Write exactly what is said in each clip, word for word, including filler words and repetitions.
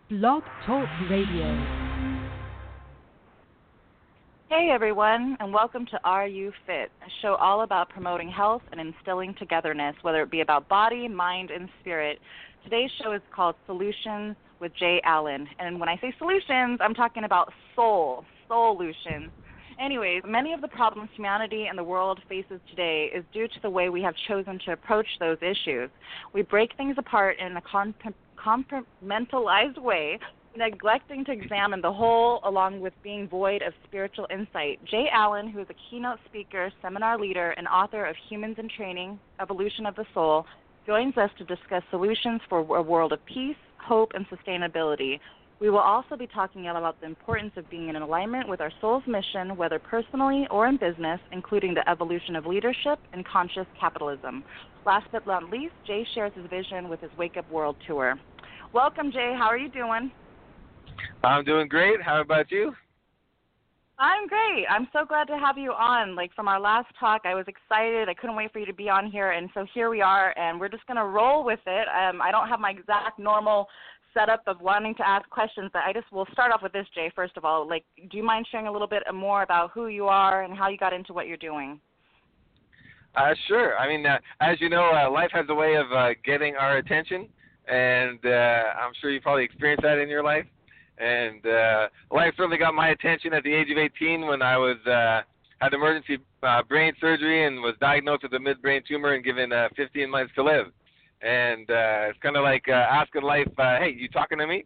Blog Talk Radio. Hey everyone, and welcome to Are You Fit, a show all about promoting health and instilling togetherness, whether it be about body, mind, and spirit. Today's show is called Solutions with Jay Allen, and when I say solutions, I'm talking about soul, solutions. Anyways, many of the problems humanity and the world faces today is due to the way we have chosen to approach those issues. We break things apart in a comp- compartmentalized way, neglecting to examine the whole along with being void of spiritual insight. Jay Allen, who is a keynote speaker, seminar leader, and author of Humans in Training, Evolution of the Soul, joins us to discuss solutions for a world of peace, hope, and sustainability. We will also be talking about the importance of being in alignment with our soul's mission, whether personally or in business, including the evolution of leadership and conscious capitalism. Last but not least, Jay shares his vision with his Wake Up World Tour. Welcome, Jay. How are you doing? I'm doing great. How about you? I'm great. I'm so glad to have you on. Like, from our last talk, I was excited. I couldn't wait for you to be on here, and so here we are, and we're just going to roll with it. Um, I don't have my exact normal setup of wanting to ask questions, but I just will start off with this, Jay, first of all. Like, do you mind sharing a little bit more about who you are and how you got into what you're doing? Uh, sure. I mean, uh, as you know, uh, life has a way of uh, getting our attention, and uh, I'm sure you probably experienced that in your life. And uh, life certainly got my attention at the age of eighteen when I was uh, had emergency uh, brain surgery and was diagnosed with a midbrain tumor and given uh, fifteen months to live. And uh, it's kind of like uh, asking life, uh, hey, you talking to me?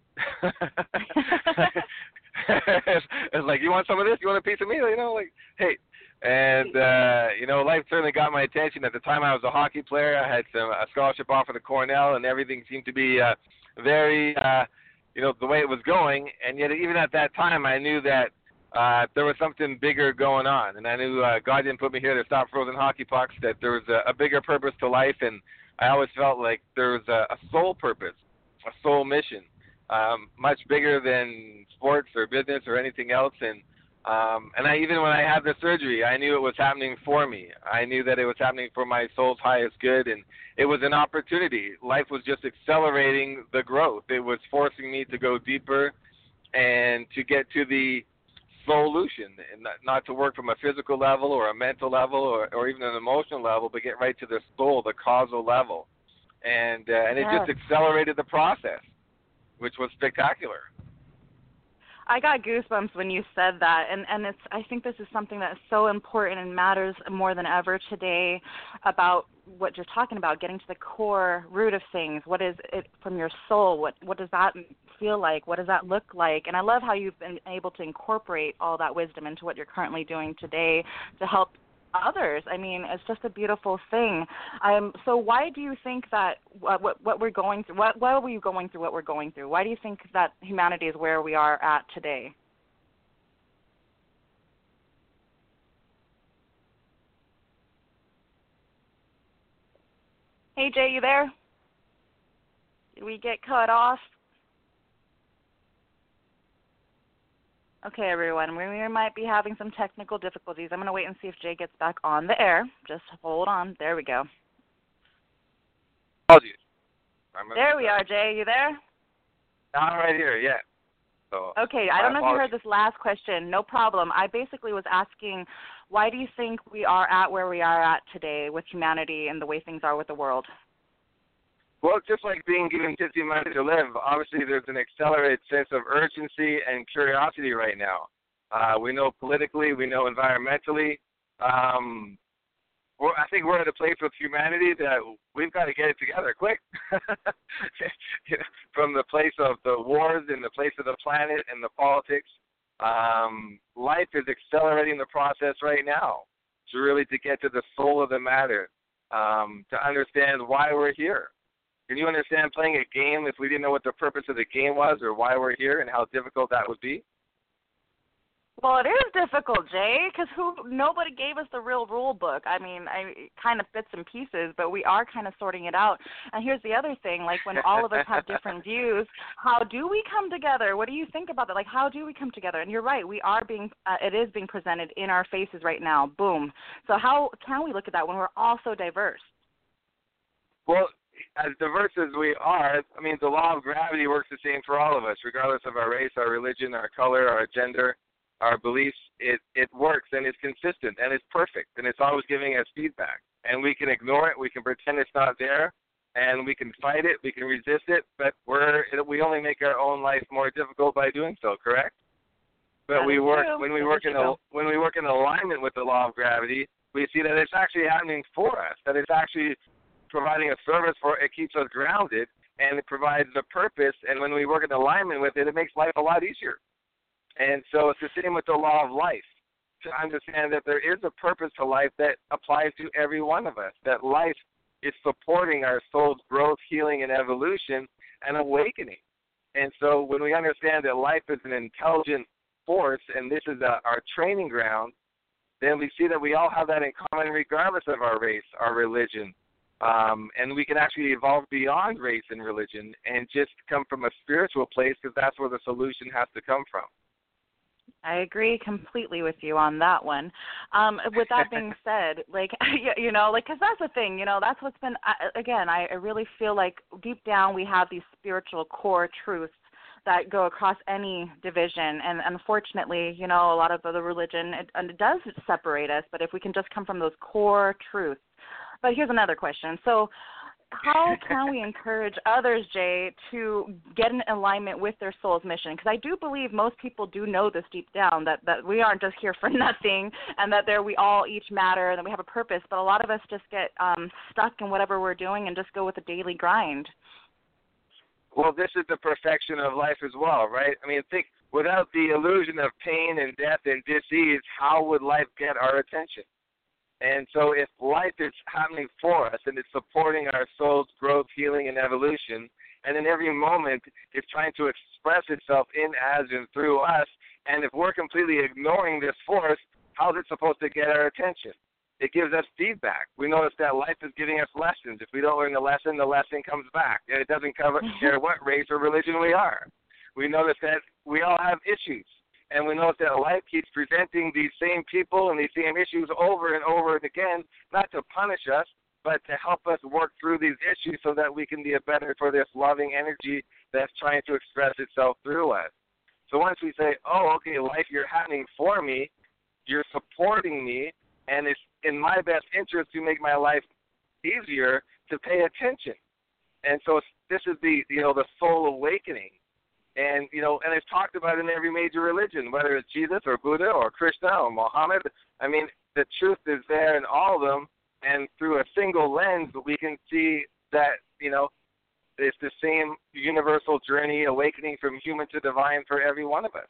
it's, it's like, you want some of this? You want a piece of me? You know, like, hey. And, uh, you know, life certainly got my attention. At the time, I was a hockey player. I had some, a scholarship offer to Cornell, and everything seemed to be uh, very, uh, you know, the way it was going. And yet, even at that time, I knew that uh, there was something bigger going on. And I knew uh, God didn't put me here to stop frozen hockey pucks, that there was a, a bigger purpose to life. And I always felt like there was a, a soul purpose, a soul mission, um, much bigger than sports or business or anything else. And um, and I, even when I had the surgery, I knew it was happening for me. I knew that it was happening for my soul's highest good, and it was an opportunity. Life was just accelerating the growth. It was forcing me to go deeper and to get to the solution, and not, not to work from a physical level or a mental level or, or even an emotional level, but get right to the soul, the causal level. And uh, and it Yes. just accelerated the process, which was spectacular. I got goosebumps when you said that, and, and it's. I think this is something that is so important and matters more than ever today about what you're talking about, getting to the core root of things. What is it from your soul? What what does that feel like? What does that look like? And I love how you've been able to incorporate all that wisdom into what you're currently doing today to help others. I mean, it's just a beautiful thing. Um, so why do you think that uh, what, what we're going through, what, why are we going through what we're going through? Why do you think that humanity is where we are at today? Hey, Jay, you there? Did we get cut off? Okay, everyone, we, we might be having some technical difficulties. I'm going to wait and see if Jay gets back on the air. Just hold on. There we go. Apologies. There we are, Jay. You there? I'm right here, yeah. So, okay, I don't know apologies. if you heard this last question. No problem. I basically was asking, why do you think we are at where we are at today with humanity and the way things are with the world? Well, just like being given fifteen months to live, obviously there's an accelerated sense of urgency and curiosity right now. Uh, we know politically, we know environmentally. Um, we're, I think we're at a place with humanity that we've got to get it together quick. You know, from the place of the wars and the place of the planet and the politics, um, life is accelerating the process right now to really to get to the soul of the matter, um, to understand why we're here. Can you understand playing a game if we didn't know what the purpose of the game was or why we're here and how difficult that would be? Well, it is difficult, Jay, because who nobody gave us the real rule book. I mean, I kind of bits and pieces, but we are kind of sorting it out. And here's the other thing, like when all of us have different views, how do we come together? What do you think about that? Like, how do we come together? And you're right, we are being, uh, it is being presented in our faces right now. Boom. So how can we look at that when we're all so diverse? Well, as diverse as we are, I mean, the law of gravity works the same for all of us, regardless of our race, our religion, our color, our gender, our beliefs. It it works, and it's consistent, and it's perfect, and it's always giving us feedback. And we can ignore it, we can pretend it's not there, and we can fight it, we can resist it, but we're we only make our own life more difficult by doing so. Correct? But That we is work true. when we That work is in a, true. when we work in alignment with the law of gravity, we see that it's actually happening for us. That it's actually providing a service for it keeps us grounded, and it provides a purpose. And when we work in alignment with it, it makes life a lot easier. And so it's the same with the law of life. To understand that there is a purpose to life that applies to every one of us. That life is supporting our soul's growth, healing, and evolution, and awakening. And so when we understand that life is an intelligent force, and this is a, our training ground, then we see that we all have that in common regardless of our race, our religion. Um, and we can actually evolve beyond race and religion and just come from a spiritual place, because that's where the solution has to come from. I agree completely with you on that one. Um, with that being said, like, you know, like, because that's the thing, you know, that's what's been, again, I, I really feel like deep down we have these spiritual core truths that go across any division. And unfortunately, you know, a lot of the religion, it, and it does separate us, but if we can just come from those core truths. But here's another question. So how can we encourage others, Jay, to get in alignment with their soul's mission? Because I do believe most people do know this deep down, that, that we aren't just here for nothing, and that there we all each matter, and that we have a purpose. But a lot of us just get um, stuck in whatever we're doing and just go with the daily grind. Well, this is the perfection of life as well, right? I mean, think, without the illusion of pain and death and disease, how would life get our attention? And so if life is happening for us and it's supporting our soul's growth, healing, and evolution, and in every moment it's trying to express itself in, as, and through us, and if we're completely ignoring this force, how is it supposed to get our attention? It gives us feedback. We notice that life is giving us lessons. If we don't learn the lesson, the lesson comes back. And it doesn't cover, care what race or religion we are. We notice that we all have issues. And we notice that life keeps presenting these same people and these same issues over and over and again, not to punish us, but to help us work through these issues so that we can be a better for this loving energy that's trying to express itself through us. So once we say, oh, okay, life, you're happening for me, you're supporting me, and it's in my best interest to make my life easier, to pay attention. And so this is the, you know, the soul awakening. And, you know, and it's talked about in every major religion, whether it's Jesus or Buddha or Krishna or Muhammad. I mean, the truth is there in all of them, and through a single lens, we can see that, you know, it's the same universal journey, awakening from human to divine for every one of us.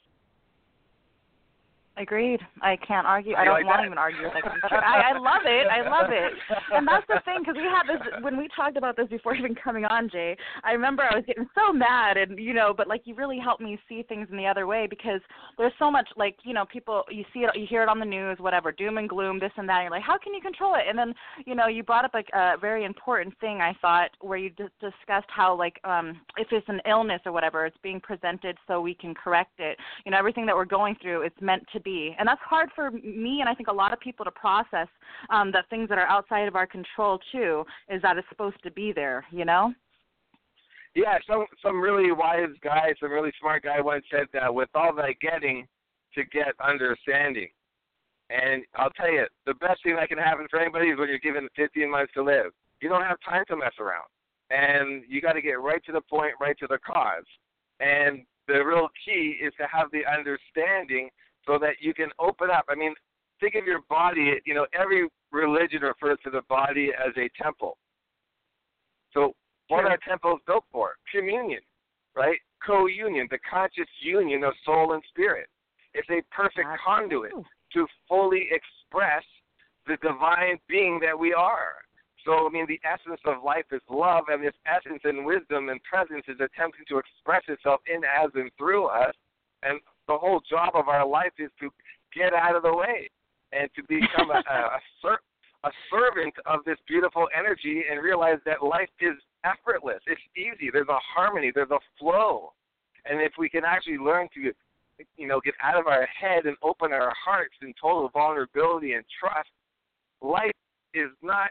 Agreed. I can't argue. I You don't like want that? to even argue with that. I, I love it. I love it. And that's the thing, because we had this, when we talked about this before even coming on, Jay, I remember I was getting so mad, and, you know, but, like, you really helped me see things in the other way, because there's so much, like, you know, people, you see it, you hear it on the news, whatever, doom and gloom, this and that, and you're like, how can you control it? And then, you know, you brought up a, a very important thing, I thought, where you d- discussed how, like, um, if it's an illness or whatever, it's being presented so we can correct it. You know, everything that we're going through, it's meant to be. And that's hard for me, and I think a lot of people, to process, um, that things that are outside of our control, too, is that it's supposed to be there, you know? Yeah, some some really wise guy, some really smart guy once said that with all that getting, to get understanding. And I'll tell you, the best thing that can happen for anybody is when you're given fifteen months to live. You don't have time to mess around. And you got to get right to the point, right to the cause. And the real key is to have the understanding so that you can open up. I mean, think of your body. You know, every religion refers to the body as a temple. So what are temples built for? Communion, right? Co-union, the conscious union of soul and spirit. It's a perfect That's conduit true. to fully express the divine being that we are. So, I mean, the essence of life is love, and this essence and wisdom and presence is attempting to express itself in, as, and through us. And the whole job of our life is to get out of the way and to become a, a, a, ser- a servant of this beautiful energy and realize that life is effortless. It's easy. There's a harmony. There's a flow. And if we can actually learn to, you know, get out of our head and open our hearts in total vulnerability and trust, life is not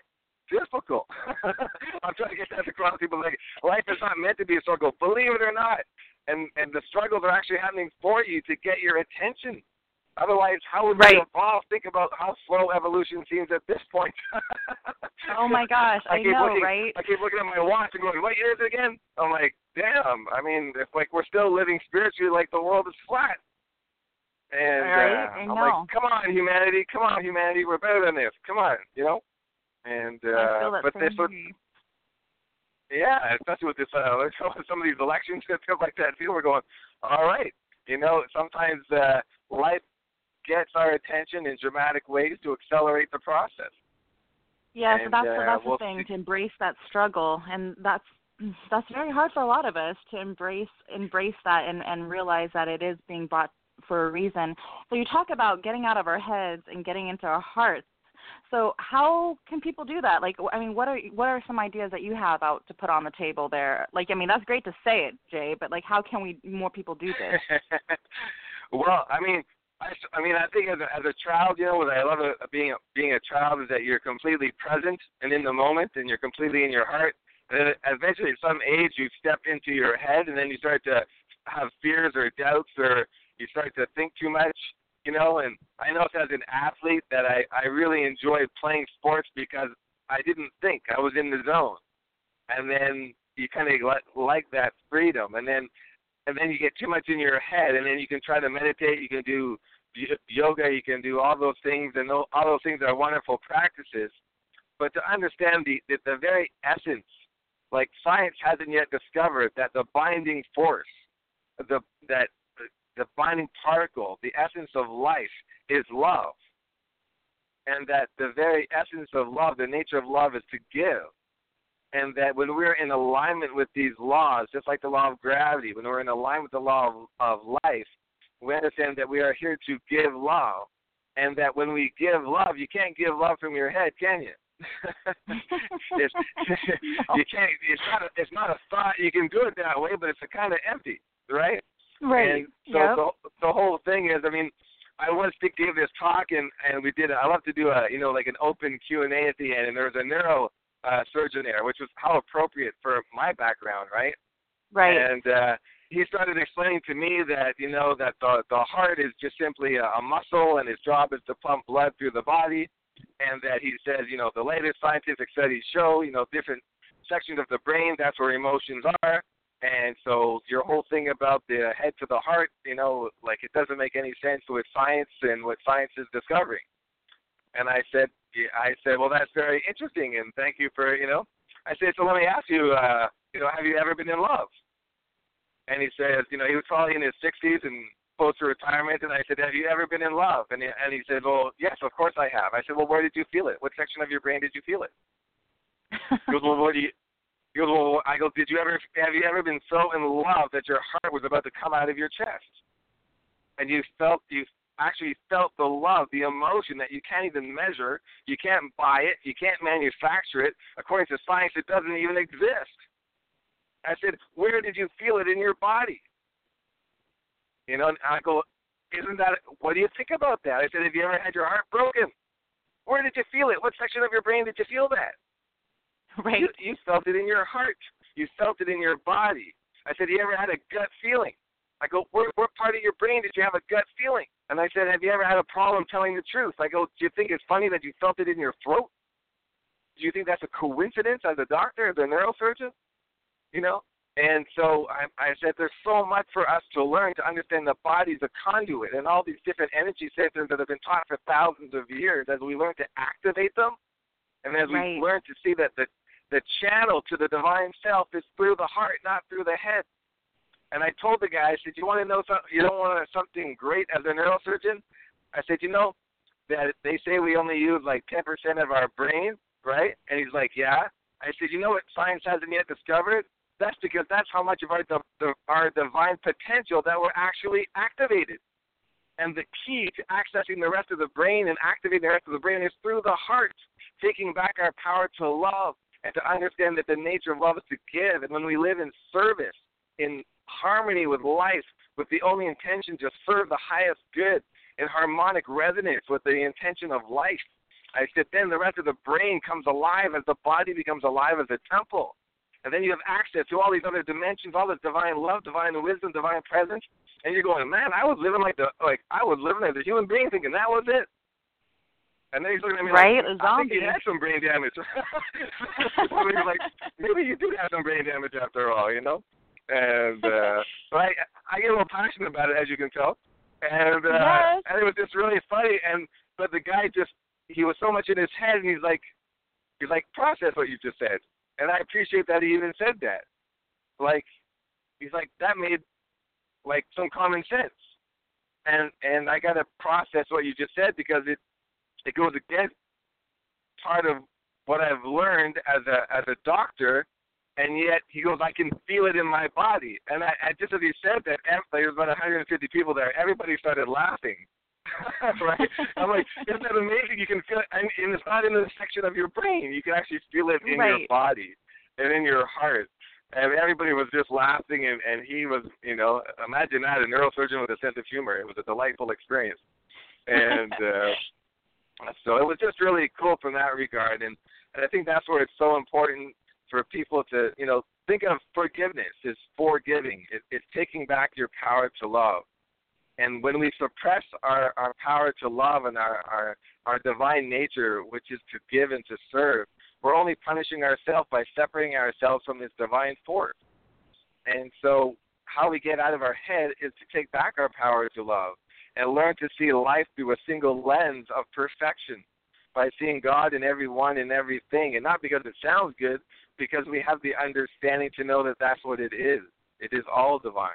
difficult. I'm trying to get that across to people. Like, life is not meant to be a struggle, believe it or not. And and the struggles are actually happening for you to get your attention. Otherwise, how would right. we evolve? Think about how slow evolution seems at this point. Oh, my gosh. I, I keep know, looking, right? I keep looking at my watch and going, what year is it again? I'm like, damn. I mean, it's like we're still living spiritually like the world is flat. And right? uh, I I'm know. like, come on, humanity. Come on, humanity. We're better than this. Come on, you know? And uh, I feel that but same this was, way. yeah, especially with this, uh, some of these elections and stuff like that, people are going, all right. You know, sometimes uh, life gets our attention in dramatic ways to accelerate the process. Yeah, and, so that's, uh, so that's we'll the thing, see. to embrace that struggle. And that's that's very hard for a lot of us to embrace embrace that and, and realize that it is being brought for a reason. So you talk about getting out of our heads and getting into our hearts. So how can people do that? Like, I mean, what are what are some ideas that you have out to put on the table there? Like, I mean, that's great to say it, Jay, but like, how can we more people do this? Well, I mean, I, I mean, I think as a, as a child, you know, what I love a, being a, being a child is that you're completely present and in the moment, and you're completely in your heart. And then eventually, at some age, you step into your head, and then you start to have fears or doubts, or you start to think too much, you know. And I noticed as an athlete that I, I really enjoyed playing sports because I didn't think. I was in the zone. And then you kind of like that freedom. And then and then you get too much in your head, and then you can try to meditate. You can do yoga. You can do all those things, and all those things are wonderful practices. But to understand the, the, the very essence, like science hasn't yet discovered that the binding force, the that the, the binding particle, the essence of life is love. And that the very essence of love, the nature of love is to give. And that when we're in alignment with these laws, just like the law of gravity, when we're in alignment with the law of, of life, we understand that we are here to give love. And that when we give love, you can't give love from your head, can you? it's, you can't. It's not. A, it's not a thought. You can do it that way, but it's a kind of empty, right? Right. And so yep. the the whole thing is, I mean, I once gave this talk, and and we did. I love to do a you know like an open Q and A at the end, and there was a neuro uh, surgeon there, which was how appropriate for my background, right? Right. And uh, he started explaining to me that you know that the the heart is just simply a, a muscle, and its job is to pump blood through the body. And that he says, you know, the latest scientific studies show, you know, different sections of the brain, that's where emotions are. And so your whole thing about the head to the heart, you know, like it doesn't make any sense with science and what science is discovering. And I said, I said, well, that's very interesting, and thank you for, you know. I said, so let me ask you, uh, you know, have you ever been in love? And he says, you know, he was probably in his sixties and close to retirement, and I said, have you ever been in love? And he, and he said, well, yes, of course I have. I said, well, where did you feel it? What section of your brain did you feel it? He goes, well, what do you, he goes, well, I go, did you ever, have you ever been so in love that your heart was about to come out of your chest? And you felt, you actually felt the love, the emotion that you can't even measure, you can't buy it, you can't manufacture it. According to science, it doesn't even exist. I said, where did you feel it in your body? You know, and I go, isn't that, what do you think about that? I said, have you ever had your heart broken? Where did you feel it? What section of your brain did you feel that? Right. You, you felt it in your heart. You felt it in your body. I said, you ever had a gut feeling? I go, where, what part of your brain did you have a gut feeling? And I said, have you ever had a problem telling the truth? I go, do you think it's funny that you felt it in your throat? Do you think that's a coincidence as a doctor, as a neurosurgeon? You know? And so I, I said there's so much for us to learn to understand the body's a conduit and all these different energy centers that have been taught for thousands of years. As we learn to activate them, and as right. we learn to see that the, the channel to the divine self is through the heart, not through the head. And I told the guy, I said, you want to know something? You don't want something great as a neurosurgeon? I said, you know, that they say we only use like ten percent of our brain, right? And he's like, yeah. I said, you know what science hasn't yet discovered? That's because that's how much of our the, our divine potential that we're actually activated. And the key to accessing the rest of the brain and activating the rest of the brain is through the heart, taking back our power to love and to understand that the nature of love is to give. And when we live in service, in harmony with life, with the only intention to serve the highest good, in harmonic resonance with the intention of life, I said, then the rest of the brain comes alive as the body becomes alive as a temple. And then you have access to all these other dimensions, all this divine love, divine wisdom, divine presence. And you're going, man, I was living like the like I was living as a human being, thinking that was it. And then he's looking at me right? like, I think you had some brain damage. So he's like, maybe you did have some brain damage after all, you know. And uh, so I I get a little passionate about it, as you can tell. And uh, yes. and it was just really funny. And but the guy just he was so much in his head, and he's like, he's like, process what you just said. And I appreciate that he even said that. Like, he's like, that made, like, some common sense. And and I got to process what you just said because it it goes against part of what I've learned as a as a doctor. And yet, he goes, I can feel it in my body. And I, I just as he said that, there was about one hundred fifty people there. Everybody started laughing. Right? I'm like, isn't that amazing? You can feel it, and it's not in the section of your brain. You can actually feel it in right. your body and in your heart. And everybody was just laughing, and, and he was, you know, imagine that, a neurosurgeon with a sense of humor. It was a delightful experience. And uh, so it was just really cool from that regard. And, and I think that's where it's so important for people to, you know, think of forgiveness as forgiving. It, it's taking back your power to love. And when we suppress our, our power to love and our, our, our divine nature, which is to give and to serve, we're only punishing ourselves by separating ourselves from this divine force. And so how we get out of our head is to take back our power to love and learn to see life through a single lens of perfection by seeing God in everyone and everything, and not because it sounds good, because we have the understanding to know that that's what it is. It is all divine.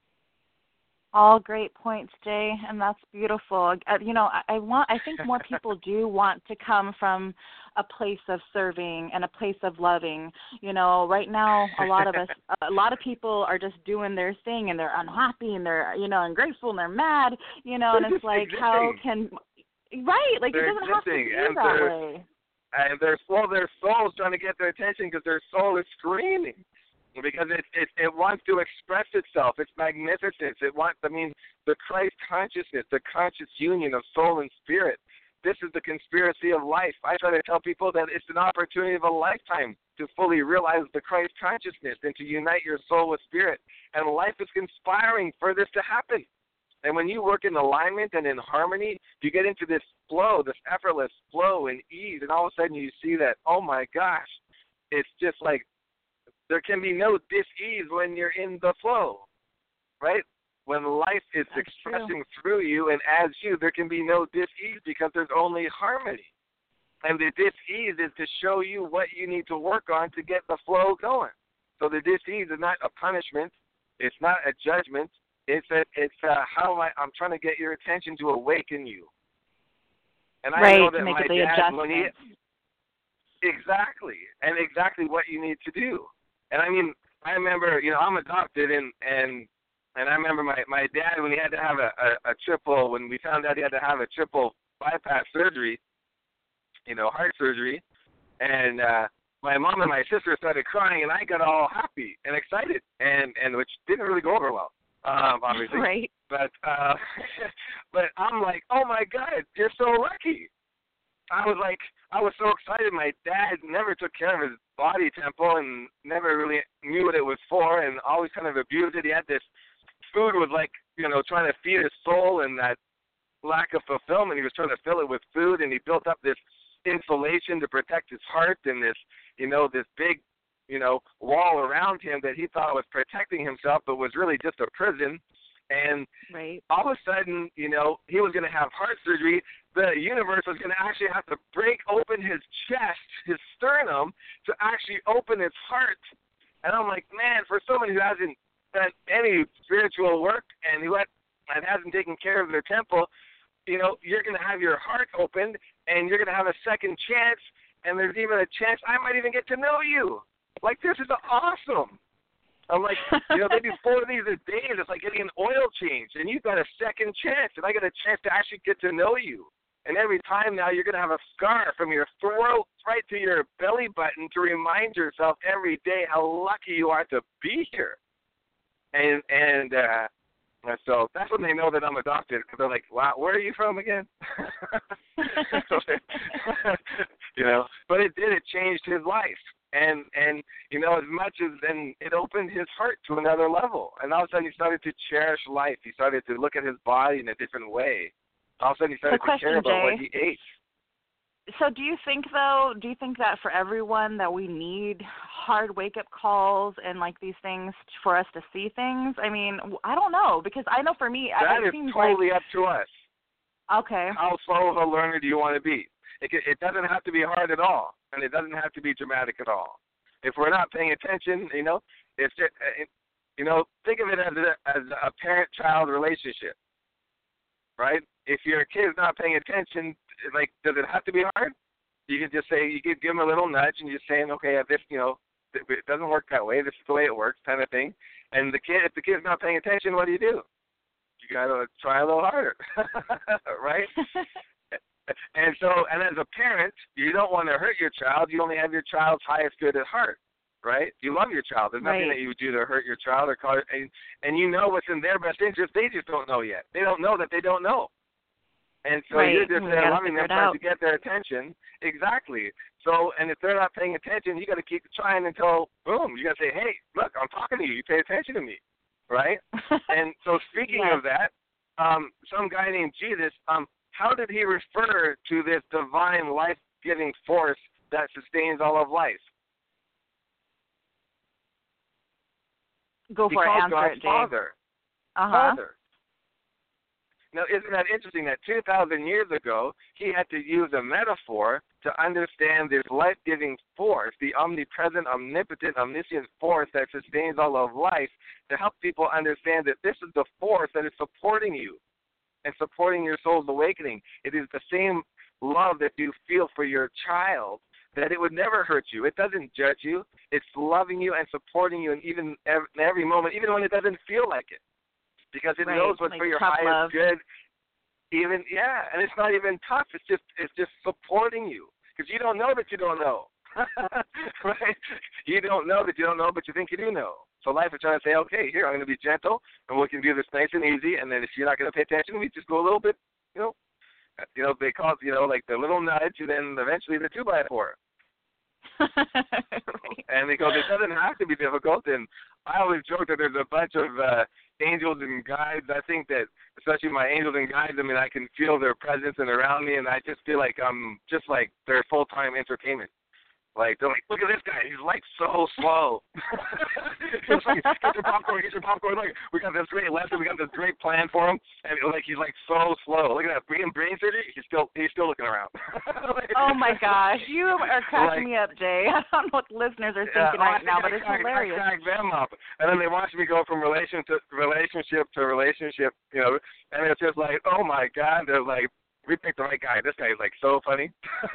All great points, Jay, and that's beautiful. Uh, you know, I, I want. I think more people do want to come from a place of serving and a place of loving. You know, right now, a lot of us, a lot of people are just doing their thing, and they're unhappy, and they're, you know, ungrateful, and they're mad. You know, and it's like, existing. how can, right? Like they're it doesn't have to be and that way. And their well, their soul's trying to get their attention because their soul is screaming. Because it, it it wants to express itself, its magnificence. It wants, I mean, the Christ consciousness, the conscious union of soul and spirit. This is the conspiracy of life. I try to tell people that it's an opportunity of a lifetime to fully realize the Christ consciousness and to unite your soul with spirit. And life is conspiring for this to happen. And when you work in alignment and in harmony, you get into this flow, this effortless flow and ease, and all of a sudden you see that, oh my gosh, it's just like, there can be no dis-ease when you're in the flow, right? When life is That's expressing true. through you and as you, there can be no dis-ease because there's only harmony. And the dis-ease is to show you what you need to work on to get the flow going. So the dis-ease is not a punishment. It's not a judgment. It's a, it's a, how am I, I'm trying to get your attention to awaken you. And I right, know that to make my it the dad, when he, adjustment. exactly, and exactly what you need to do. And I mean, I remember, you know, I'm adopted, and and and I remember my, my dad when he had to have a, a, a triple, when we found out he had to have a triple bypass surgery, you know, heart surgery, and uh, my mom and my sister started crying, and I got all happy and excited, and, and which didn't really go over well, um, obviously. Right. But uh, but I'm like, oh my God, you're so lucky. I was like, I was so excited. My dad never took care of his body temple and never really knew what it was for and always kind of abused it. He had this food was like, you know, trying to feed his soul and that lack of fulfillment. He was trying to fill it with food, and he built up this insulation to protect his heart and this, you know, this big, you know, wall around him that he thought was protecting himself but was really just a prison. And right. all of a sudden, you know, he was going to have heart surgery. The universe was going to actually have to break open his chest, his sternum, to actually open his heart. And I'm like, man, for someone who hasn't done any spiritual work and who had, and hasn't taken care of their temple, you know, you're going to have your heart opened and you're going to have a second chance, and there's even a chance I might even get to know you. Like, this is awesome. I'm like, you know, they do four of these a day, and it's like getting an oil change, and you've got a second chance, and I got a chance to actually get to know you. And every time now you're going to have a scar from your throat right to your belly button to remind yourself every day how lucky you are to be here. And and uh, And so that's when they know that I'm adopted, because they're like, wow, where are you from again? You know, but it did. It changed his life. And, and you know, as much as then it opened his heart to another level. And all of a sudden he started to cherish life. He started to look at his body in a different way. All of a sudden he started question, to care about Jay. what he ate. So do you think, though, do you think that for everyone that we need hard wake-up calls and, like, these things for us to see things? I mean, I don't know, because I know for me, that it is seems totally like, up to us. Okay. How slow of a learner do you want to be? It, it doesn't have to be hard at all, and it doesn't have to be dramatic at all. If we're not paying attention, you know, it's just, it, you know, think of it as a, as a parent-child relationship, right? If your kid's not paying attention, like, does it have to be hard? You can just say, you could give them a little nudge and you're saying, okay, this, you know, it doesn't work that way. This is the way it works, kind of thing. And the kid, if the kid's not paying attention, what do you do? You got to try a little harder, right? And so, and as a parent, you don't want to hurt your child. You only have your child's highest good at heart, right? You love your child. There's nothing Right. that you would do to hurt your child or cause, and, and you know what's in their best interest. They just don't know yet. They don't know that they don't know. And so Right. you're just We there gotta loving figure them, it trying out. to get their attention. Exactly. So, and if they're not paying attention, you got to keep trying until, boom, you got to say, hey, look, I'm talking to you. You pay attention to me, right? And so speaking Yes. of that, um, some guy named Jesus, um, how did he refer to this divine life-giving force that sustains all of life? Go He for it. called Answer God it, Jay. Father. Uh-huh. Father. Now, isn't that interesting that two thousand years ago, he had to use a metaphor to understand this life-giving force, the omnipresent, omnipotent, omniscient force that sustains all of life, to help people understand that this is the force that is supporting you and supporting your soul's awakening. It is the same love that you feel for your child, that it would never hurt you. It doesn't judge you. It's loving you and supporting you, and even in every moment, even when it doesn't feel like it. Because it Right, knows what's like for your tough highest love. good. Even yeah, and it's not even tough. It's just it's just supporting you, because you don't know that you don't know, right? You don't know that you don't know, but you think you do know. So life is trying to say, okay, here I'm going to be gentle, and we can do this nice and easy. And then if you're not going to pay attention, we just go a little bit, you know, you know they call it, you know, like the little nudge, and then eventually the two by four. Right. And because it doesn't have to be difficult, and I always joke that there's a bunch of uh, angels and guides. I think that, especially my angels and guides, I mean, I can feel their presence and around me, and I just feel like I'm just like their full-time entertainment. Like, they're like, look at this guy. He's, like, so slow. It's like, get your popcorn, get your popcorn. Like, we got this great lesson. We got this great plan for him. And, like, he's, like, so slow. Look at that. Brain, brain surgery, he's still he's still looking around. Like, Oh, my gosh. You are cracking like, me up, Jay. I don't know what listeners are yeah, thinking oh, right I now, think but I it's crack, hilarious. I crack them up. And then they watch me go from relation to relationship to relationship, you know, and it's just like, oh, my God. They're like, we picked the right guy. This guy is, like, so funny.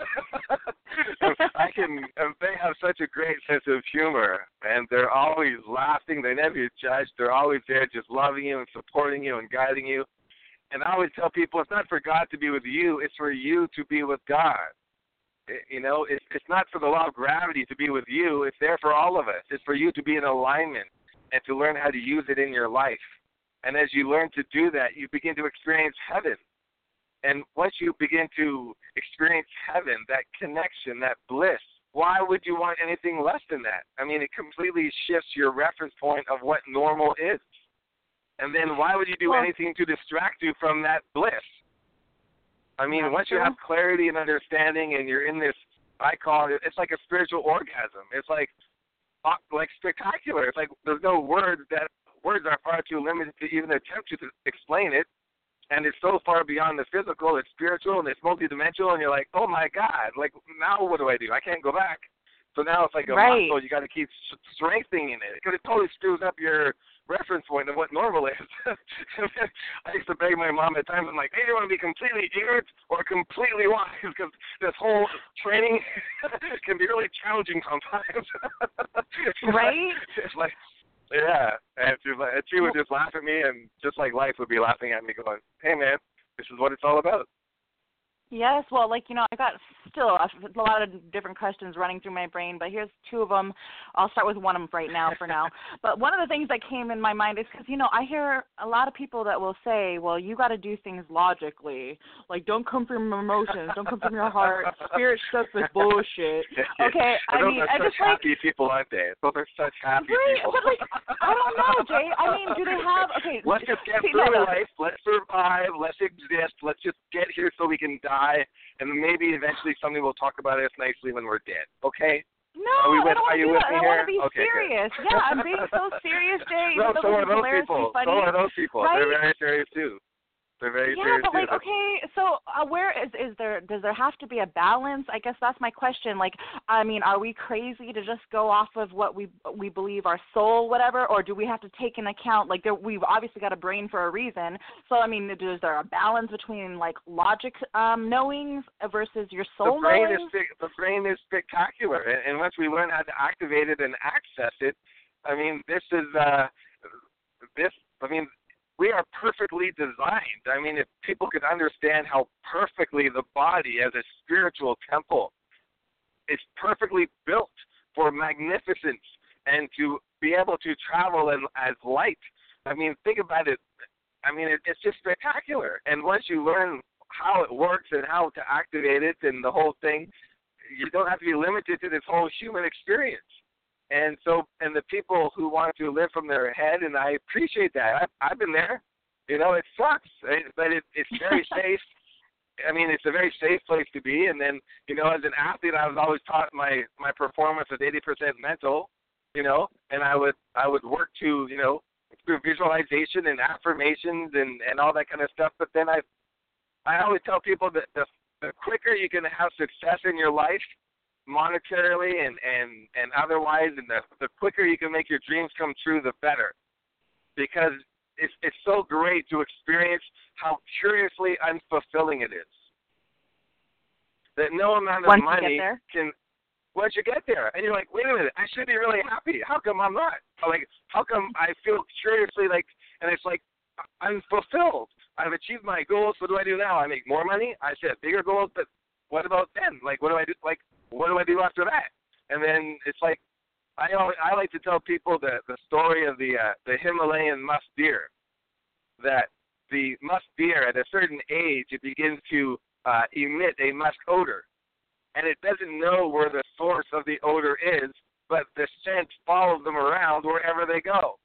I can, and they have such a great sense of humor, and they're always laughing. They never judge. They're always there just loving you and supporting you and guiding you. And I always tell people, it's not for God to be with you. It's for you to be with God. It, you know, it's, it's not for the law of gravity to be with you. It's there for all of us. It's for you to be in alignment and to learn how to use it in your life. And as you learn to do that, you begin to experience heaven. And once you begin to experience heaven, that connection, that bliss, why would you want anything less than that? I mean, it completely shifts your reference point of what normal is. And then why would you do Well, anything to distract you from that bliss? I mean, That's once you true. have clarity and understanding and you're in this, I call it, it's like a spiritual orgasm. It's like, like spectacular. It's like there's no words that, words are far too limited to even attempt to explain it. And it's so far beyond the physical, it's spiritual, and it's multidimensional, and you're like, oh, my God, like, now what do I do? I can't go back. So now it's like a Right. muscle. You got to keep strengthening it, because it totally screws up your reference point of what normal is. I used to beg my mom at times, I'm like, hey, do you want to be completely ignorant or completely wise? Because this whole training can be really challenging sometimes. Right? It's like, yeah, and she, was like, and she would just laugh at me, and just like life would be laughing at me, going, hey, man, this is what it's all about. Yes, well, like, you know, I got still a, a lot of different questions running through my brain, but here's two of them. I'll start with one of them right now for now. But one of the things that came in my mind is because, you know, I hear a lot of people that will say, well, you got to do things logically. Like, don't come from your emotions. Don't come from your heart. Spirit stuff is bullshit. Okay, I those mean, are I such just like... happy people, aren't they? Those are such happy right, people. but like, I don't know, Jay. I mean, do they have... Okay, let's just get see, through no, no. life. Let's survive. Let's exist. Let's just get here so we can die. And maybe eventually somebody will talk about us nicely when we're dead. Okay? No, are we I with, don't want are to you do with that. me I here? want to be okay, serious. Good. Yeah, I'm being so serious, Jay. No, Even so though are it's those hilariously people. funny. So are those people. Right? They're very serious too. They're very yeah, serious but like, too. okay, so uh, where is is there? Does there have to be a balance? I guess that's my question. Like, I mean, are we crazy to just go off of what we we believe our soul, whatever, or do we have to take into account like there, we've obviously got a brain for a reason? So I mean, is there a balance between like logic um, knowings versus your soul the brain knowings? is the brain is spectacular, and, and once we learn how to activate it and access it, I mean, this is uh, this. I mean. We are perfectly designed. I mean, if people could understand how perfectly the body as a spiritual temple is perfectly built for magnificence and to be able to travel in, as light. I mean, think about it. I mean, it, it's just spectacular. And once you learn how it works and how to activate it and the whole thing, you don't have to be limited to this whole human experience. And so, and the people who want to live from their head, and I appreciate that. I've, I've been there. You know, it sucks, but it, it's very safe. I mean, it's a very safe place to be. And then, you know, as an athlete, I was always taught my, my performance was eighty percent mental, you know, and I would I would work to, you know, through visualization and affirmations and, and all that kind of stuff. But then I I always tell people that the, the quicker you can have success in your life, monetarily and, and, and otherwise, and the, the quicker you can make your dreams come true, the better. Because it's it's so great to experience how curiously unfulfilling it is. That no amount of once money you get there. can, once you get there, and you're like, wait a minute, I should be really happy. How come I'm not? Like, how come I feel curiously like, and it's like, I'm fulfilled. I've achieved my goals. What do I do now? I make more money. I set bigger goals, but what about then? Like, what do I do? Like, what do I do after that? And then it's like, I always, I like to tell people the the story of the uh, the Himalayan musk deer. That the musk deer at a certain age it begins to uh, emit a musk odor, and it doesn't know where the source of the odor is, but the scent follows them around wherever they go.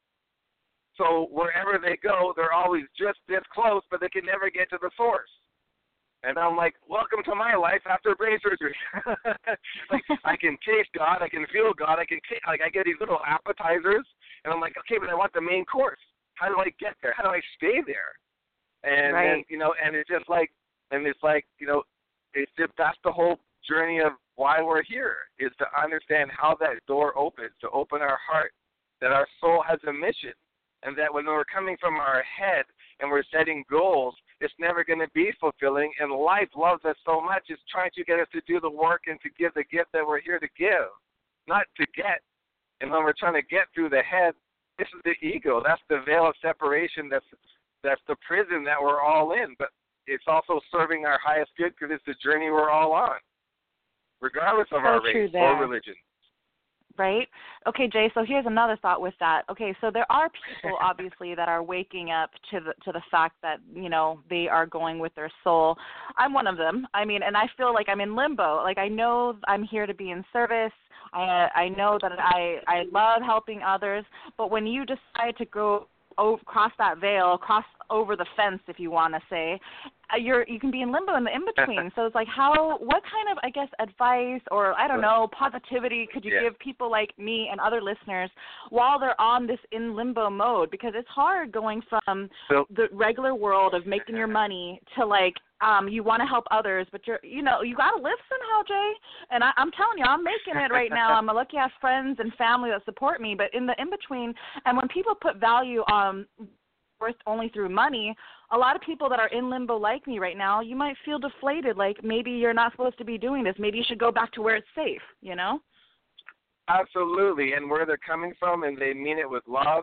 So wherever they go, they're always just this close, but they can never get to the source. And I'm like, welcome to my life after brain surgery. Like, I can taste God, I can feel God, I can t- like I get these little appetizers, and I'm like, okay, but I want the main course. How do I get there? How do I stay there? And right. then, you know, and it's just like, and it's like, you know, it's just that's the whole journey of why we're here is to understand how that door opens, to open our heart, that our soul has a mission, and that when we're coming from our head and we're setting goals, it's never going to be fulfilling. And life loves us so much, it's trying to get us to do the work and to give the gift that we're here to give, not to get. And when we're trying to get through the head, this is the ego. That's the veil of separation. That's that's the prison that we're all in. But it's also serving our highest good because it's the journey we're all on, regardless of so our true race there. or religion. Right? Okay, Jay, so here's another thought with that. Okay, so there are people, obviously, that are waking up to the to the fact that, you know, they are going with their soul. I'm one of them. I mean, and I feel like I'm in limbo. Like, I know I'm here to be in service. I, I know that I, I love helping others. But when you decide to go over, cross that veil, cross over the fence, if you want to say, you're you can be in limbo in the in-between. So it's like, how, what kind of, I guess, advice or, I don't know, positivity could you yeah. give people like me and other listeners while they're on this in limbo mode? Because it's hard going from so, the regular world of making your money to, like, um, you want to help others, but you're, you know, you got to live somehow, Jay. And I, I'm telling you, I'm making it right now. I'm lucky I have friends and family that support me. But in the in-between, and when people put value on worth only through money, a lot of people that are in limbo like me right now, you might feel deflated, like maybe you're not supposed to be doing this. Maybe you should go back to where it's safe, you know? Absolutely, and where they're coming from, and they mean it with love,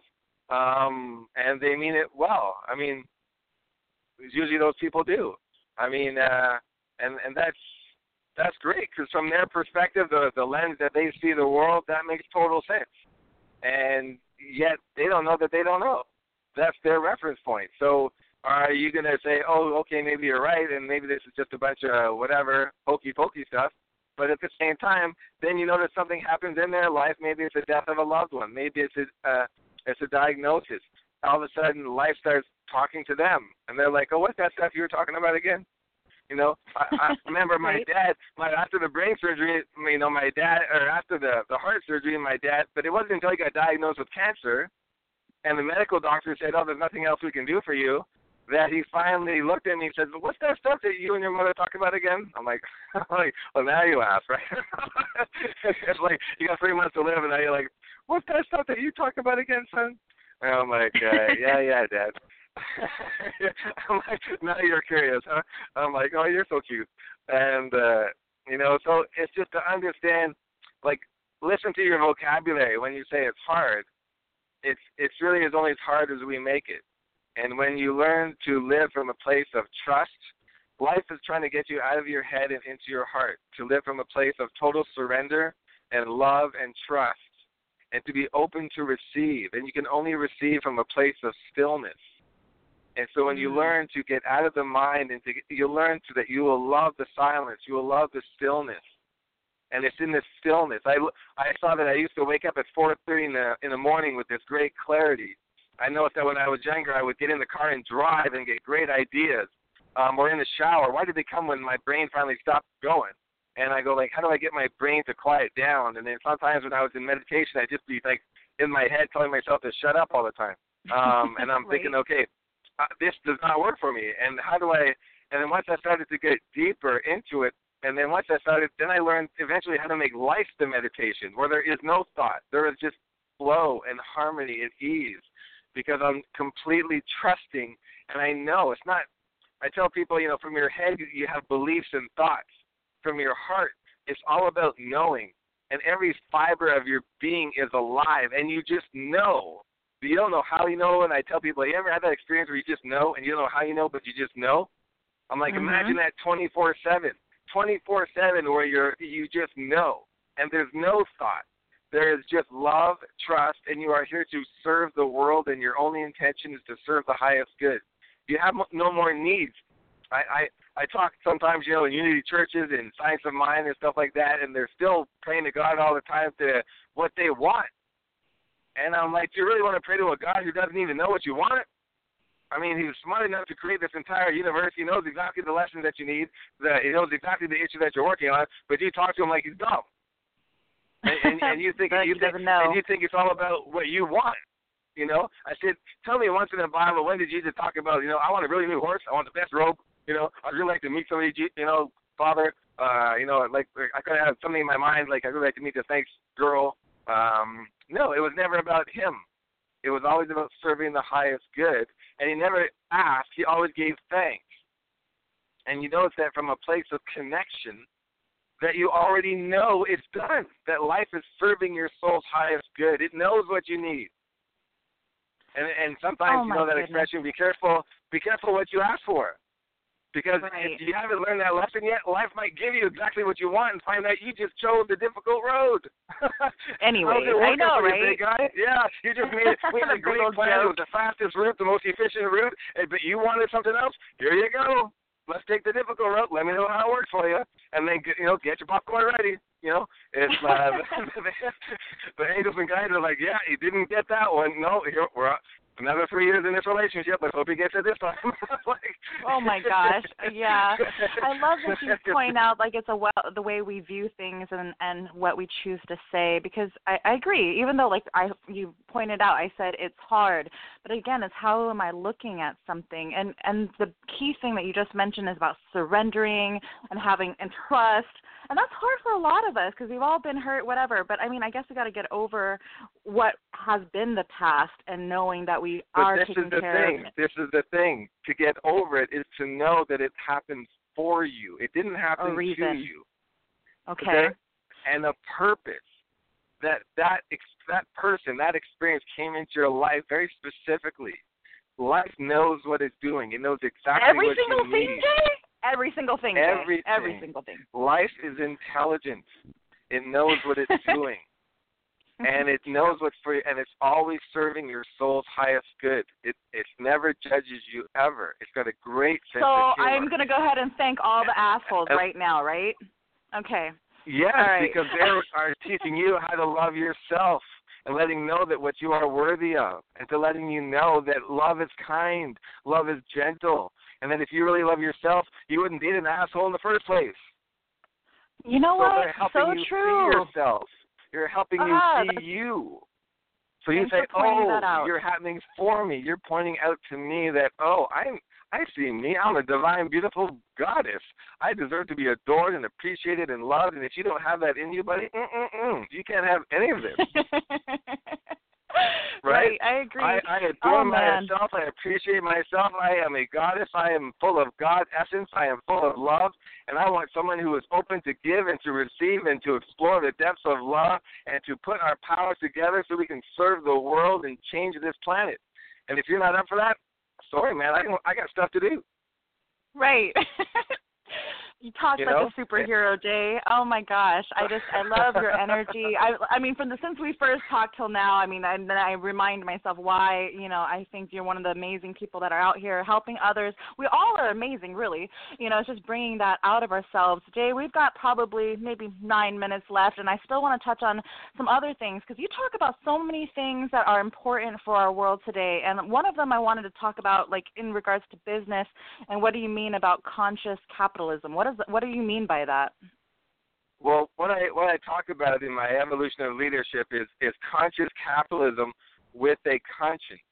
um, and they mean it well. I mean, usually those people do. I mean, uh, and and that's that's great because from their perspective, the the lens that they see the world, that makes total sense. And yet they don't know that they don't know. That's their reference point. So are you going to say, oh, okay, maybe you're right, and maybe this is just a bunch of whatever, hokey-pokey stuff, but at the same time, then you notice something happens in their life. Maybe it's the death of a loved one. Maybe it's a, uh, it's a diagnosis. All of a sudden, life starts talking to them, and they're like, oh, what's that stuff you were talking about again? You know, I, I remember my right. dad, my, after the brain surgery, you know, my dad, or after the, the heart surgery, my dad, but it wasn't until he got diagnosed with cancer, and the medical doctor said, oh, there's nothing else we can do for you, that he finally looked at me and said, well, what's that stuff that you and your mother talk about again? I'm like, like well, now you ask, right? It's like, you got three months to live, and now you're like, what's that stuff that you talk about again, son? And I'm like, uh, yeah, yeah, Dad. I'm like, now you're curious, huh? I'm like, oh, you're so cute. And, uh, you know, so it's just to understand, like, listen to your vocabulary when you say it's hard. It's it's really as only as hard as we make it. And when you learn to live from a place of trust, life is trying to get you out of your head and into your heart, to live from a place of total surrender and love and trust, and to be open to receive. And you can only receive from a place of stillness. And so when you learn to get out of the mind and to get, you learn to that you will love the silence, you will love the stillness. And it's in this stillness. I, I saw that I used to wake up at four thirty in the, in the morning with this great clarity. I noticed that when I was younger, I would get in the car and drive and get great ideas. Um, or in the shower. Why did they come when my brain finally stopped going? And I go, like, how do I get my brain to quiet down? And then sometimes when I was in meditation, I'd just be, like, in my head telling myself to shut up all the time. Um, and I'm right. thinking, okay, uh, this does not work for me. And how do I – and then once I started to get deeper into it, and then once I started – then I learned eventually how to make life the meditation, where there is no thought. There is just flow and harmony and ease, because I'm completely trusting, and I know it's not – I tell people, you know, from your head you have beliefs and thoughts. From your heart, it's all about knowing, and every fiber of your being is alive, and you just know. But you don't know how you know, and I tell people, you ever had that experience where you just know, and you don't know how you know, but you just know? I'm like, mm-hmm. Imagine that twenty-four seven, twenty-four seven where you're, you just know, and there's no thought. There is just love, trust, and you are here to serve the world, and your only intention is to serve the highest good. You have no more needs. I, I, I talk sometimes, you know, in unity churches and Science of Mind and stuff like that, and they're still praying to God all the time to what they want. And I'm like, do you really want to pray to a God who doesn't even know what you want? I mean, he's smart enough to create this entire universe. He knows exactly the lessons that you need. The, he knows exactly the issue that you're working on, but you talk to him like he's dumb. And, and, and you think you think, and you think it's all about what you want. You know, I said, tell me once in the Bible, when did Jesus talk about, you know, I want a really new horse, I want the best robe, you know, I'd really like to meet somebody, you know, Father, uh, you know, like, I could have something in my mind, like, I'd really like to meet this nice girl. Um, no, it was never about him. It was always about serving the highest good. And he never asked, he always gave thanks. And you notice that from a place of connection, that you already know it's done, that life is serving your soul's highest good. It knows what you need. And and sometimes, oh you know that goodness. expression, be careful, be careful what you ask for. Because right. if you haven't learned that lesson yet, life might give you exactly what you want and find out you just chose the difficult road. Anyway, I know, for right? You, big guy? Yeah, you just made, made a great plan. It was the fastest route, the most efficient route, but you wanted something else. Here you go. Let's take the difficult route. Let me know how it works for you. And then, you know, get your popcorn ready. You know, it's uh, the angels and guides are like, yeah, he didn't get that one. No, here, we're another three years in this relationship. Let's hope he gets it this time. Like, oh my gosh, yeah. I love that you point out like it's a well, the way we view things and and what we choose to say, because I, I agree. Even though like I you pointed out, I said it's hard, but again, it's how am I looking at something? And and the key thing that you just mentioned is about surrendering and having and trust. And that's hard for a lot of us because we've all been hurt, whatever. But, I mean, I guess we got to get over what has been the past and knowing that we but are this taking is the care thing. of it. This is the thing. To get over it is to know that it happened for you. It didn't happen a reason. to you. Okay. okay. And a purpose. That, that, that person, that experience came into your life very specifically. Life knows what it's doing. It knows exactly Every what single you thing, need. Jay? Every single thing. Jay. Everything. Every single thing. Life is intelligent. It knows what it's doing. And it knows what's for you, and it's always serving your soul's highest good. It it never judges you ever. It's got a great sense so of humor. I'm going to go ahead and thank all the assholes right now, right? Okay. Yes, right. because they are teaching you how to love yourself and letting you know that what you are worthy of, and to letting you know that love is kind, love is gentle, and that if you really love yourself, you wouldn't be an asshole in the first place. You know so what? They're helping So you true. See yourself. You're helping you Ah, see you. So you Thanks say, for pointing oh, that out. you're happening for me. You're pointing out to me that, oh, I'm, I see me. I'm a divine, beautiful goddess. I deserve to be adored and appreciated and loved. And if you don't have that in you, buddy, mm-mm-mm, you can't have any of this. Right? Right, I agree. I, I adore oh, man. myself. I appreciate myself. I am a goddess. I am full of God essence. I am full of love. And I want someone who is open to give and to receive and to explore the depths of love and to put our powers together so we can serve the world and change this planet. And if you're not up for that, sorry, man. I, I got stuff to do. Right. You talk you like know? a superhero, Jay. Oh my gosh, I just I love your energy. I I mean, from the since we first talked till now, I mean, and then I remind myself why you know I think you're one of the amazing people that are out here helping others. We all are amazing, really. You know, it's just bringing that out of ourselves. Jay, we've got probably maybe nine minutes left, and I still want to touch on some other things because you talk about so many things that are important for our world today, and one of them I wanted to talk about, like in regards to business, and what do you mean about conscious capitalism? What is What do you mean by that? Well, what I what I talk about in my evolution of leadership is is conscious capitalism with a conscience.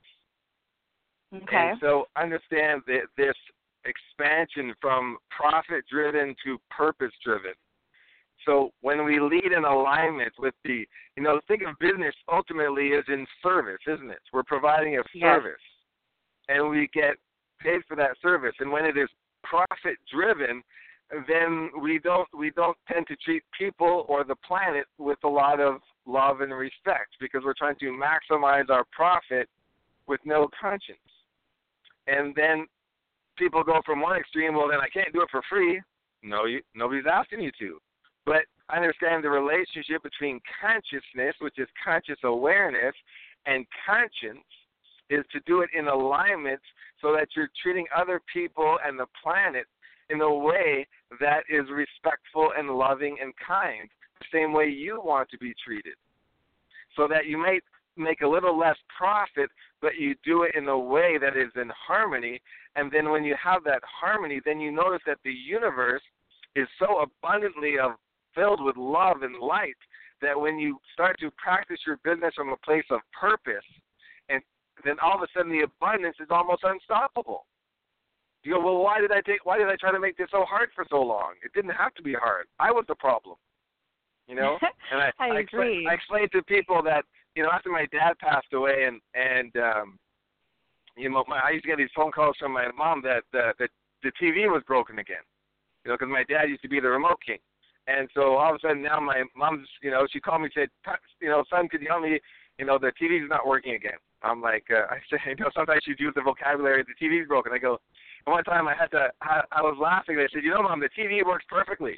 Okay. And so understand that this expansion from profit-driven to purpose-driven. So when we lead in alignment with the, you know, think of business ultimately as in service, isn't it? We're providing a Yes. service, and we get paid for that service. And when it is profit-driven, then we don't we don't tend to treat people or the planet with a lot of love and respect because we're trying to maximize our profit with no conscience. And then people go from one extreme, well, then I can't do it for free. No, you, nobody's asking you to. But understand the relationship between consciousness, which is conscious awareness, and conscience is to do it in alignment so that you're treating other people and the planet in a way that is respectful and loving and kind, the same way you want to be treated. So that you may make a little less profit, but you do it in a way that is in harmony. And then when you have that harmony, then you notice that the universe is so abundantly of, filled with love and light that when you start to practice your business from a place of purpose, and then all of a sudden the abundance is almost unstoppable. You go, well, why did I take? Why did I try to make this so hard for so long? It didn't have to be hard. I was the problem, you know. And I, I, I agree. Expl- I explained to people that, you know, after my dad passed away, and and um, you know, my, I used to get these phone calls from my mom that uh, that the T V was broken again, you know, because my dad used to be the remote king. And so all of a sudden now my mom's, you know, she called me and said, you know, son, could you help me? You know, the T V's not working again. I'm like, uh, I say, you know, sometimes you use the vocabulary, the T V's broken. I go. And one time I had to, I, I was laughing. I said, you know, Mom, the T V works perfectly.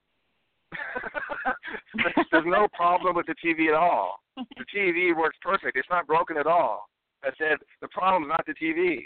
There's no problem with the T V at all. The T V works perfect. It's not broken at all. I said, the problem is not the T V.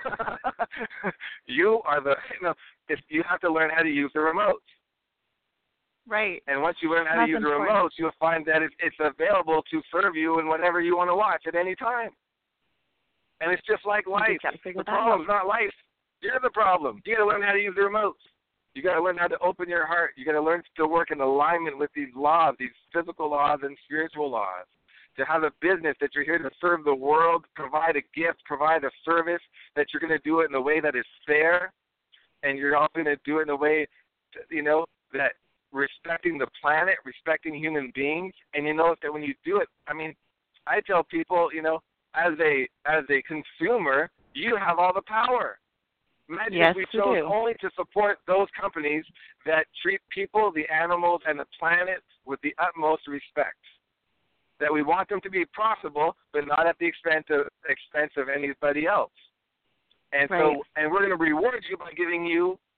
You are the, you know, if you have to learn how to use the remote. Right. And once you learn how That's to use important. the remote, you'll find that it's, it's available to serve you in whatever you want to watch at any time. And it's just like life. The problem's not life. You're the problem. You got to learn how to use the remotes. You got to learn how to open your heart. You got to learn to work in alignment with these laws, these physical laws and spiritual laws. To have a business that you're here to serve the world, provide a gift, provide a service, that you're going to do it in a way that is fair, and you're also going to do it in a way, you know, that respecting the planet, respecting human beings. And you notice that when you do it, I mean, I tell people, you know, as a as a consumer, you have all the power. Imagine yes, if we chose we only to support those companies that treat people, the animals, and the planet with the utmost respect. That we want them to be profitable, but not at the expense of, expense of anybody else. And right. so, and we're going to reward you by giving you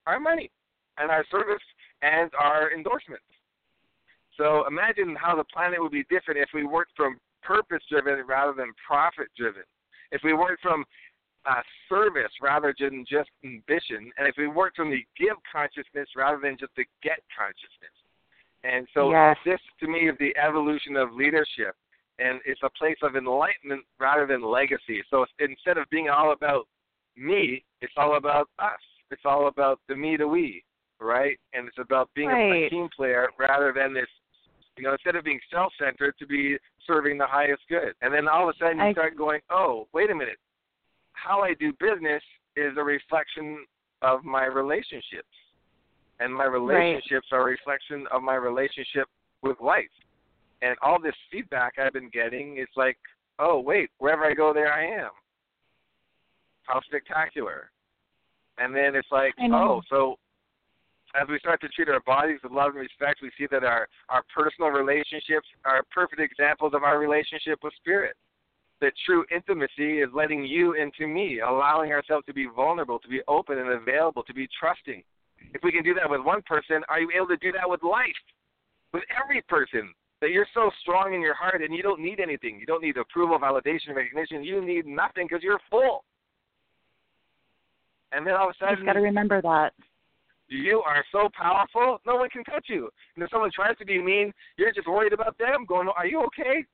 our money and our service and our endorsements. So imagine how the planet would be different if we worked from purpose-driven rather than profit-driven. If we worked from uh, service rather than just ambition, and if we worked from the give consciousness rather than just the get consciousness. And so yes. this, to me, is the evolution of leadership, and it's a place of enlightenment rather than legacy. So instead of being all about me, it's all about us. It's all about the me to we, right? And it's about being right. a team player rather than this, you know, instead of being self-centered, to be serving the highest good. And then all of a sudden you I... start going, oh, wait a minute. How I do business is a reflection of my relationships. And my relationships right. are a reflection of my relationship with life. And all this feedback I've been getting is like, oh, wait, wherever I go, there I am. How spectacular. And then it's like, oh, so as we start to treat our bodies with love and respect, we see that our, our personal relationships are perfect examples of our relationship with spirit. That true intimacy is letting you into me, allowing ourselves to be vulnerable, to be open and available, to be trusting. If we can do that with one person, are you able to do that with life? With every person. That you're so strong in your heart and you don't need anything. You don't need approval, validation, recognition. You need nothing because you're full. And then all of a sudden, you just got to remember that. You are so powerful, no one can touch you. And if someone tries to be mean, you're just worried about them, going, are you okay?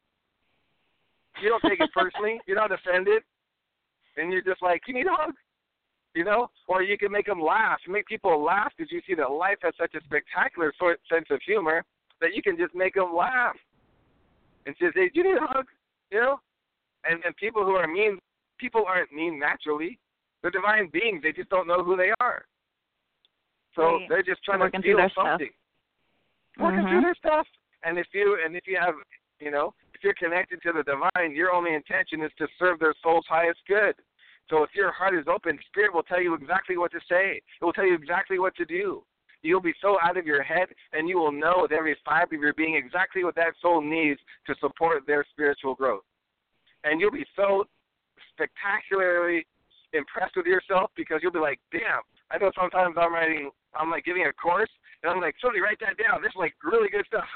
You don't take it personally. You're not offended. And you're just like, you need a hug. You know? Or you can make them laugh. You make people laugh because you see that life has such a spectacular sort sense of humor that you can just make them laugh. And say, hey, do you need a hug? You know? And, and people who are mean, people aren't mean naturally. They're divine beings. They just don't know who they are. So right. they're just trying Working to feel something. Stuff. Working mm-hmm. through their stuff. And if you and if you have, you know, if you're connected to the divine, your only intention is to serve their soul's highest good. So if your heart is open, Spirit will tell you exactly what to say. It will tell you exactly what to do. You'll be so out of your head, and you will know with every fiber of your being exactly what that soul needs to support their spiritual growth. And you'll be so spectacularly impressed with yourself because you'll be like, damn, I know sometimes I'm writing, I'm like giving a course, and I'm like, somebody write that down. This is like really good stuff.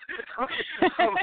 um,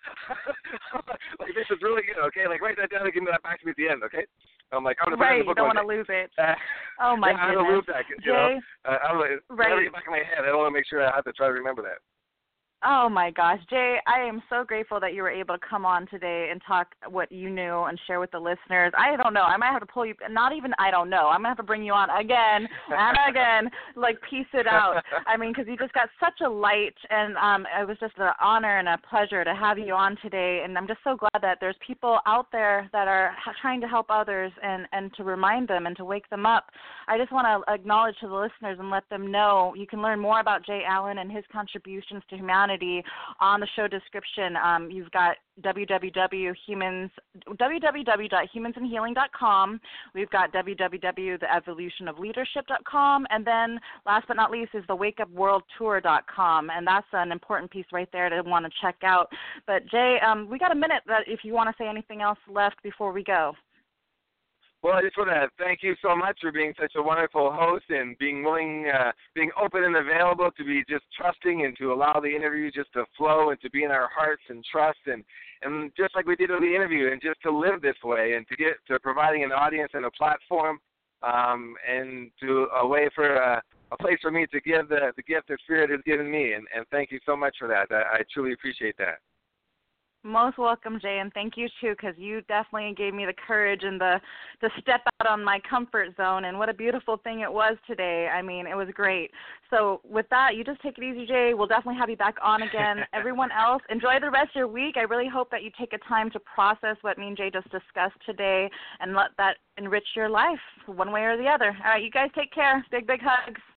like, this is really good, okay? Like, write that down and give me that back to me at the end, okay? I'm like, I'm going to right, put it in the book. You don't want to lose it. Uh, oh, my yeah, goodness. I'm going to lose that, you know? Jay, Uh, I'm like, right. in the back of my head, I don't want to make sure I have to try to remember that. Oh, my gosh. Jay, I am so grateful that you were able to come on today and talk what you knew and share with the listeners. I don't know. I might have to pull you, not even I don't know. I'm going to have to bring you on again and again, like piece it out. I mean, because you just got such a light, and um, it was just an honor and a pleasure to have you on today. And I'm just so glad that there's people out there that are trying to help others and, and to remind them and to wake them up. I just want to acknowledge to the listeners and let them know you can learn more about Jay Allen and his contributions to humanity on the show description. Um, you've got www humans www dot humans and healing dot com. We've got www the evolution of leadership dot com, and then last but not least is the wake up world tour dot com, and that's an important piece right there to want to check out. But Jay, um, we got a minute that if you want to say anything else left before we go. Well, I just want to thank you so much for being such a wonderful host and being willing, uh, being open and available to be just trusting and to allow the interview just to flow and to be in our hearts and trust and, and just like we did with the interview and just to live this way and to get to providing an audience and a platform um, and to a way for a, a place for me to give the, the gift that Spirit has given me. And, and thank you so much for that. I, I truly appreciate that. Most welcome, Jay, and thank you, too, because you definitely gave me the courage and the to step out on my comfort zone, and what a beautiful thing it was today. I mean, it was great. So with that, you just take it easy, Jay. We'll definitely have you back on again. Everyone else, enjoy the rest of your week. I really hope that you take a time to process what me and Jay just discussed today and let that enrich your life one way or the other. All right, you guys take care. Big, big hugs.